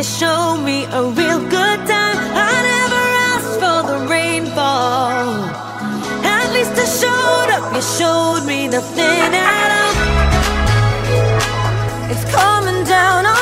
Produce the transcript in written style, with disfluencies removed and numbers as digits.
to show me a real good time. I never asked for the rainfall. At least I showed up, you showed me nothing at all. It's coming down on